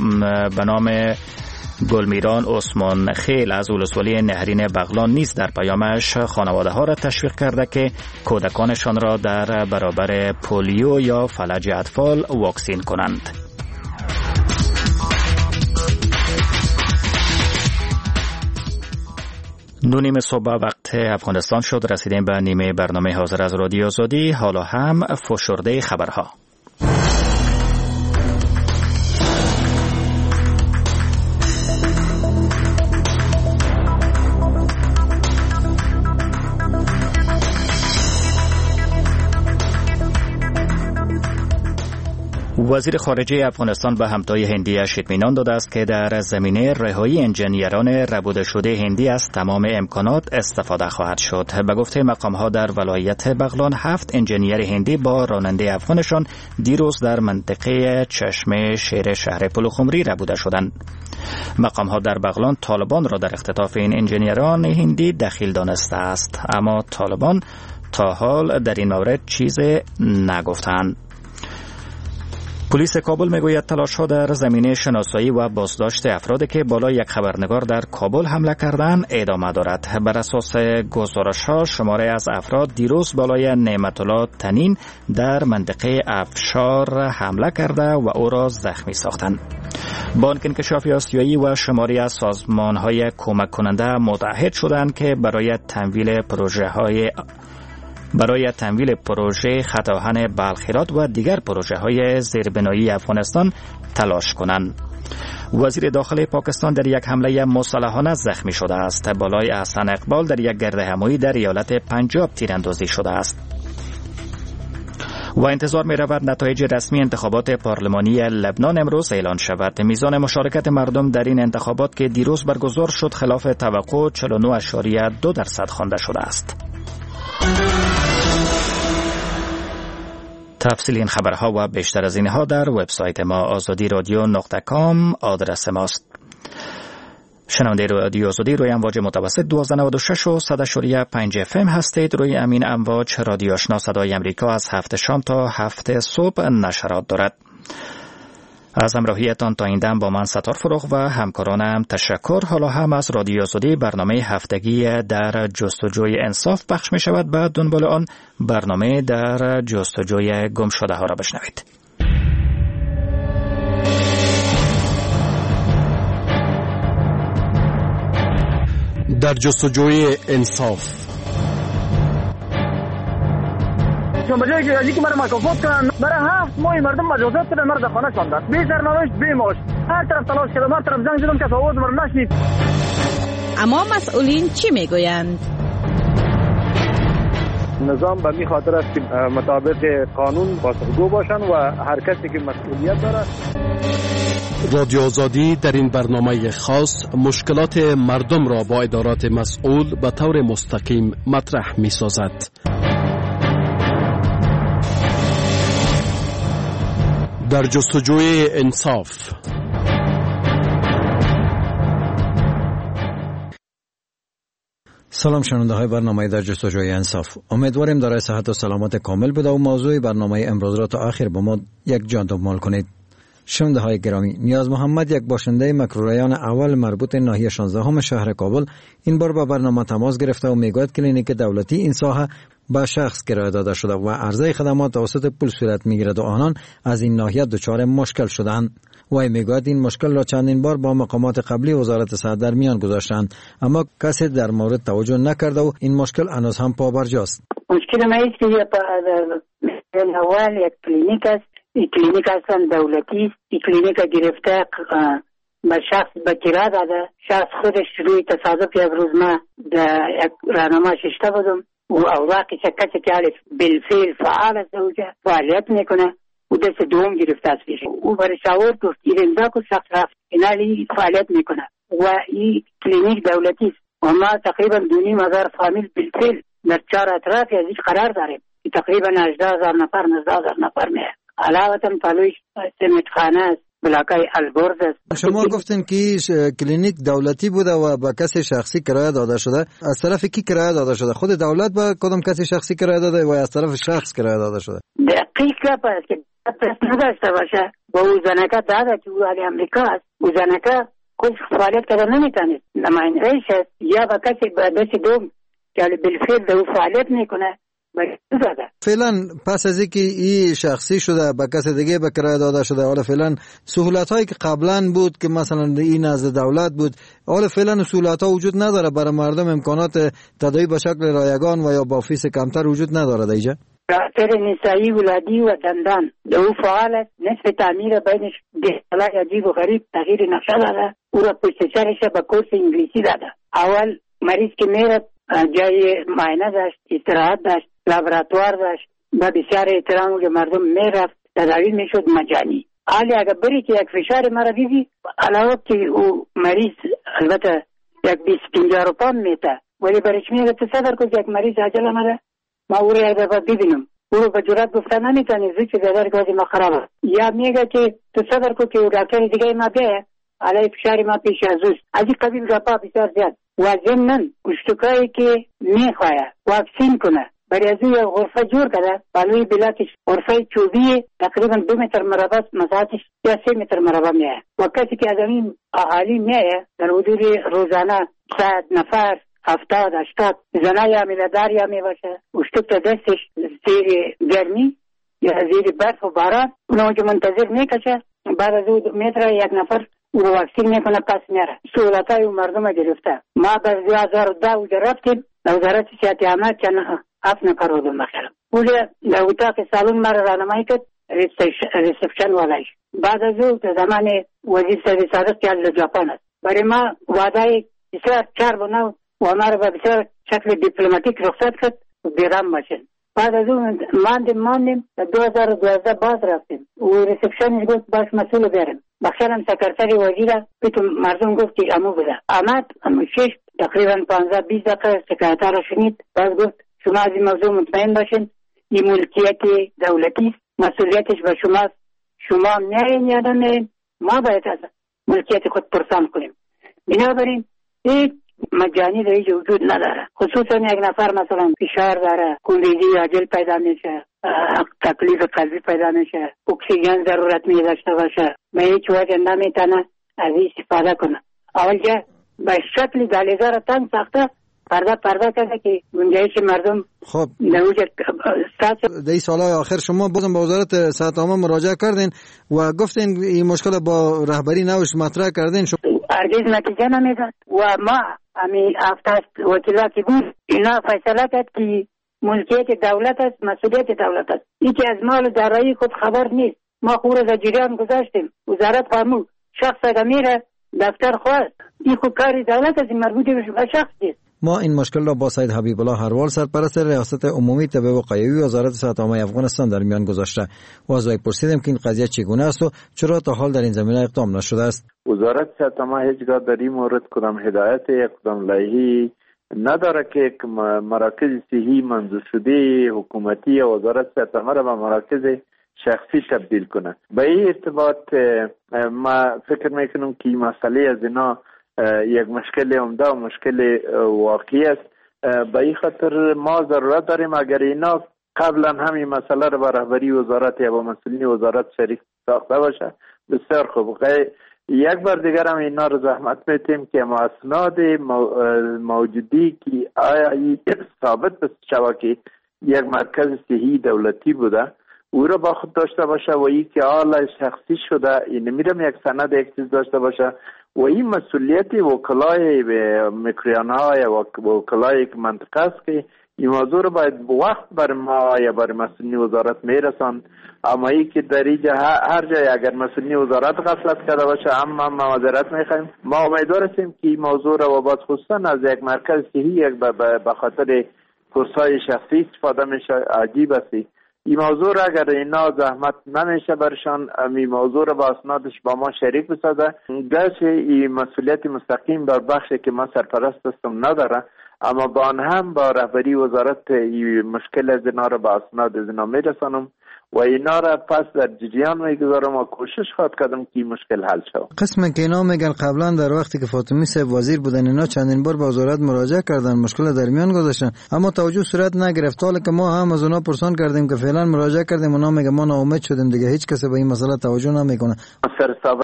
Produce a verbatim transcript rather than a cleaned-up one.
به نام گلمیران عثمان خیل از ولسوالی نهرین بغلان نیز در پیامش خانواده ها را تشویق کرده که کودکانشان را در برابر پولیو یا فلج اطفال واکسین کنند. دو نیم صبح وقت افغانستان شد. رسیدیم به نیمه برنامه حاضر از رادیو آزادی. حالا هم فشرده خبرها. وزیر خارجه افغانستان به همتای هندیش اطمینان داده است که در زمینه رهایی انجینیران ربوده شده هندی از تمام امکانات استفاده خواهد شد. به گفته مقام‌ها در ولایت بغلان هفت انجینیر هندی با راننده افغانشان دیروز در منطقه چشمه شیر شهر پلوخمری ربوده شدند. مقام‌ها در بغلان طالبان را در اختطاف این انجینیران هندی دخیل دانسته است، اما طالبان تا حال در این مورد چیزی نگفتند. پلیس کابل میگوید تلاش‌ها در زمینه شناسایی و بازداشت افرادی که بالای یک خبرنگار در کابل حمله کردند ادامه دارد. بر اساس گزارش‌ها شماره از افراد دیروز بالای نعمت الله تنین در منطقه افشار حمله کرده و او را زخمی ساختند. بانک انکشاف آسیایی و شماری از سازمان‌های کمک کننده متعهد شدند که برای تمویل پروژه‌های برای تمویل پروژه خط آهن بلخیرات و دیگر پروژه های زیربنایی افغانستان تلاش کنند. وزیر داخلی پاکستان در یک حمله مسلحانه زخمی شده است. بالای احسن اقبال در یک گردهمایی در ایالت پنجاب تیراندازی شده است. و انتظار می رود نتایج رسمی انتخابات پارلمانی لبنان امروز اعلان شود. میزان مشارکت مردم در این انتخابات که دیروز برگزار شد خلاف توقع چهل و نه اشاریه دو درصد خوانده شده است. تفصیل این خبرها و بیشتر از اینها در وبسایت ما آزادی رادیو نقطه کام آدرس ماست. شنونده رادیو آزادی روی امواج متوسط دویست و نود و شش و صد و پنج اف ام هستید. روی امین امواج رادیو آشنا صدای امریکا از هفت شام تا هفت صبح نشرات دارد. از همراهیتان تا این دم با من ستار فروغ و همکارانم تشکر. حالا هم از رادیو آزادی برنامه هفتگی در جستجوی انصاف پخش می شود. بعد دنبال آن برنامه در جستجوی گم شده ها را بشنوید. در جستجوی انصاف بجای که ازی که مرا مکافات کنن برای هفت ماه مردم مجازات کنن مرا در خانه شاندن بی سرنوشت بی معاش هر طرف تلاش کردم هر طرف زنگ زدم کس آواز مرا نشنید. اما مسئولین چی میگویند؟ نظام به می خاطر است که مطابق قانون پاسخگو باشن و هر کسی که مسئولیت داره. رادیو آزادی در این برنامه خاص مشکلات مردم را با ادارات مسئول به طور مستقیم مطرح می سازد. در جستجوی انصاف. سلام شنونده های برنامه در جستجوی انصاف. امیدواریم دارای صحت و سلامت کامل بوده و موضوع برنامه امروز را تا آخر با ما یک جان دنبال کنید. شنونده های گرامی، نیاز محمد یک باشنده مکروریان اول مربوط ناحیه شانزده هم شهر کابل این بار با برنامه تماس گرفته و میگوید کلینیک دولتی این ساحه به شخص کرایه داده شده و عرضه خدمات توسط پول صورت میگیرد و آنان از این ناحیه دچار مشکل شدند. و میگوید این مشکل را چندین بار با مقامات قبلی وزارت صحت در میان گذاشتند اما کسی در مورد توجه نکرده و این مشکل هنوز هم پابرجاست. مشکل ما است که در اول یک کلینیک است، این کلینیک اصلا دولتی است، این کلینیک گرفته به شخص به کرایه داده. شخص خودش روی تصادف یک روز ما در یک راهنما ششته بودم و اوراقی کسی که الف بالفعل فعال است اوجه فعالیت میکنه و دست دوم گرفته است پیش او برای شاور گفت این امضا کو شخص رفت اینالی فعالیت میکنه و این کلینیک دولتی است و ما تقریبا دو نیم هزار فامیل بالفعل در چهار اطراف از این قرار داریم. تقریبا هجده هزار نفر نوزده هزار نفر میه. علاوه پلوی سمتخانه است، بلاکای البرز است. شما گفتین که کلینیک دولتی بوده و به کسی شخصی کرایه داده شده. از طرف کی کرایه داده شده؟ خود دولت به کدام کسی شخصی کرایه داده و از طرف شخص کرایه داده شده؟ دقیقا پس که پس نداشته باشه با او زنکه داده که او علی امریکا است. او زنکه خود فعالیت کرده نمیتونید نمایندهش است یا با کسی با دست دوم که بالفعل به او فعالیت میکنه داده. فعلا پس از اینکه این شخصی شده به کس دیگه به کرایه داده شده، حالا فعلا سهولت هایی که قبلا بود که مثلا این نزد دولت بود، حالا فعلا سهولت ها وجود نداره برای مردم، امکانات تداوی به شکل رایگان و یا با فیس کمتر وجود نداره دیگه. دکتر نسایی ولادی و دندان دو فعال است. نصف تعمیر بینش دهتالای عجیب و غریب تغییر نقشه داده. او را پشت سرش به کورس انگلیسی داده. اول مریض که میرد جای معاینه داشت، استراحت داشت، لابراتوار داشت، با بسیار احترام که مردم میرفت تداوی میشد مجانی. حالی اگر بری که یک فشار مرا دیدی علاوه که او مریض البته یک بیست پنجاه روپا میته، ولی برش میگه تو صبر کن یک مریض عجل آمده ما او را یک دفعه ببینم. او رو به جرات گفتن نمیتونی زود که بیادر که ما خرابه، یا میگه که تو صبر کن که او دکتر دیگه ما بیه علی فشار ما پیش از اوست. از این قبیل رپا بسیار زیاد و ضمناً کشتکایی که میخواه واکسین کنه برای از این غرفه جور کرده. بالوی بلاکش غرفه چوبی تقریبا دو متر مربع مساحتش یا سه متر مربع میه و کسی که از این اهالی میه در حدود روزانه صد نفر هفتاد هشتاد زنه یا میلادار یا میباشه اشتک تا دستش زیر گرمی یا زیر برف و باران اونو که منتظر میکشه. بعد از دو متر یک نفر او واکسین میکنه پس میره. سهولتای اون مردم گرفته. ما در دو هزار و ده اوجه رفتیم وزارت صحت عامه که هفت نفر رو بمخیرم اولی در اتاق سالون مرا رانمایی کرد ریسپشن والایش. بعد از او در زمان وزیر سوی صادق که از ژاپن است برای ما وعده بسیار چار بنو و ما را به بسیار شکل دیپلماتیک رخصت کرد و بیرام باشین. بعد از اون ماندیم ماندیم در دو هزار و دوازده باز رفتیم و ریسپشنش گفت باش مسئول بریم. بخشالم سکرتری وزیر پیتو مردم گفت که امو بده آمد امو شش تقریبا پانزده بیست دقیقه سکرتر را شنید. باز گفت شما از این موضوع مطمئن باشین این ملکیت دولتی مسئولیتش به شماست، شما میایین یا نمیایین ما باید از ملکیت خود پرسان کنیم. بنابراین این مجانی در اینجا وجود نداره. خصوصا یک نفر مثلا فشار داره، کولیزی عاجل پیدا میشه، تکلیف قلبی پیدا میشه، اکسیژن ضرورت می داشته باشه، به هیچ وجه نمیتونه از این استفاده کنه. اول که به شکل دهلیزه را تنگ ساخته پرده پرده کرده که گنجایش مردم خب نوجه ساعت در این سالهای آخر شما بازم به وزارت صحت عامه مراجعه کردین و گفتین این مشکل با رهبری نوش مطرح کردین. هرگز نتیجه نمیداد و ما همین هفته وکیلا که بود اینا فیصله کرد که ملکیت دولت است، مسئولیت دولت است. این که از مال دارایی خود خبر نیست. ما خود را در جریان گذاشتیم. وزارت فرمود شخص اگر میره دفتر خواست این خود کاری دولت است، مربوط به شخص نیست. ما این مشکل را با سید حبیب الله هروال سرپرست ریاست عمومی طب وقایوی وزارت صحت عامه افغانستان در میان گذاشته و از وی پرسیدیم که این قضیه چگونه است و چرا تا حال در این زمینه اقدام نشده است. وزارت صحت عامه هیچگاه در این مورد کدام هدایت یا کدام لایحه‌ای نداره که مراکز صحی منظور شده حکومتی یا وزارت صحت عامه را به مراکز شخصی تبدیل کنه. به این ارتباط ما فکر میکنم که مسئله از اینا یک مشکل عمده و مشکل واقعی است. به این خاطر ما ضرورت داریم اگر اینا قبلا همین مسئله را با رهبری وزارت یا با مسئولین وزارت شریک ساخته باشه بسیار خوب. یک بار دیگر هم اینا رو زحمت میتیم که ما اسناد موجودی که آیا ثابت بس شود که یک مرکز صحی دولتی بوده او را با خود داشته باشه و ای که آلا شخصی شده این میرم یک سند یک چیز داشته باشه و این مسئولیت وکلای میکریان ها یا وکلای منطقه است که این موضوع رو باید وقت بر ما یا بر مسئولین وزارت میرسان. اما ای که در اینجا هر جای اگر مسئولین وزارت غفلت کرده باشه اما ما معذرت میخوایم. ما امیدوار هستیم که این موضوع رو و باز خصوصا از یک مرکز صحی یک به خاطر کورسای شخصی استفاده میشه عجیب است. این موضوع را اگر اینا زحمت نمیشه برشان این موضوع را با اسنادش با ما شریک بسازه گرچه این مسئولیت مستقیم بر بخشی که ما سرپرست هستم نداره اما با آن هم با رهبری وزارت این مشکل از اینا را با اسناد از اینا میرسانم و اینا را پس در جریان میگذارم و کوشش خواهد کردم که این مشکل حل شود. قسم که اینا میگن قبلا در وقتی که فاطمی صاحب وزیر بودن اینا چندین بار به وزارت مراجعه کردن، مشکل در میان گذاشتن اما توجه صورت نگرفت. حالا که ما هم از اونا پرسان کردیم که فعلا مراجعه کردیم، اونا میگه ما ناامید شدیم دیگه، هیچ کس به این مسئله توجه نمیکنه. سرسابق